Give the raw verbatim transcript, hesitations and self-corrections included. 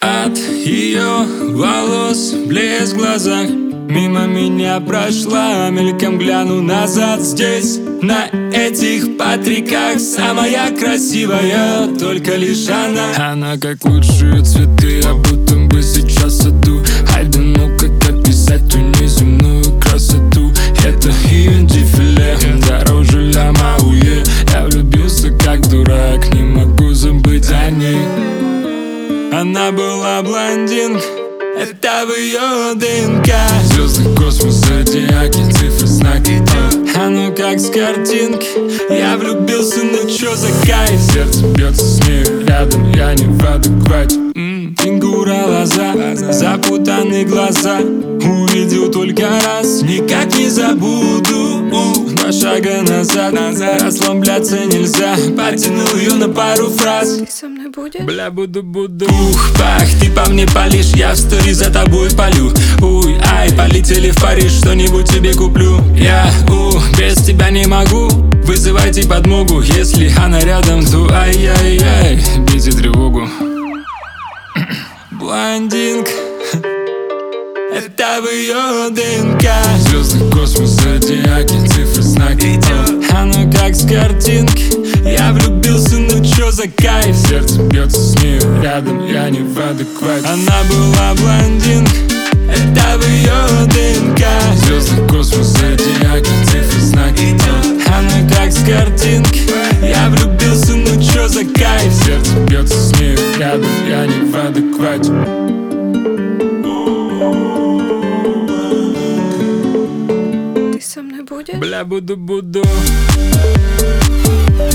От ее волос блеск в глазах мимо меня прошла, мельком гляну назад. Здесь, на этих патриках, самая красивая только лишь она. Она как лучшие цветы, а будто бы сейчас саду. Ай да ну как описать ту неземную красоту. Это ее дефиле, дороже ля Мауе. Я влюбился как дурак, не могу забыть о ней. Она была блондинка, это в ее ДНК. Звезды, космос, зодиаки, цифры, знаки. А ну как с картинки. Я влюбился, ну чё за кайф. Сердце бьется с нею рядом, я не в адеквате. М-м, фигура, лоза, запутанные глаза. Увидел только раз, никак не забуду. У, Два шага назад, назад. Расслабляться нельзя, потянул ее на пару фраз. Ты со мной будешь? Бля, буду-буду. Ух, пах, ты по мне палишь, я в стори за тобой палю. Уй, ай, полетели в Париж, что-нибудь тебе куплю. Я, у, без тебя не могу. Вызывайте подмогу, если она рядом, то ай-яй-яй, бейте тревогу. Блондинка, это в ее ДНК. Звезды, космос, зодиаки, цифры, знаки. А ну как с картинки. Я влюбился, ну чё за кайф. Сердце бьется с нею рядом, я не в адеквате. Она была блондинка, это в ее ДНК. Звезды, космос, зодиаки, цифры, знаки. А ну как с картинки. Я влюбился, ну чё за кайф. Сердце бьется с нею рядом, я не в адеквате. Ты со мной будешь? Бля, буду-буду.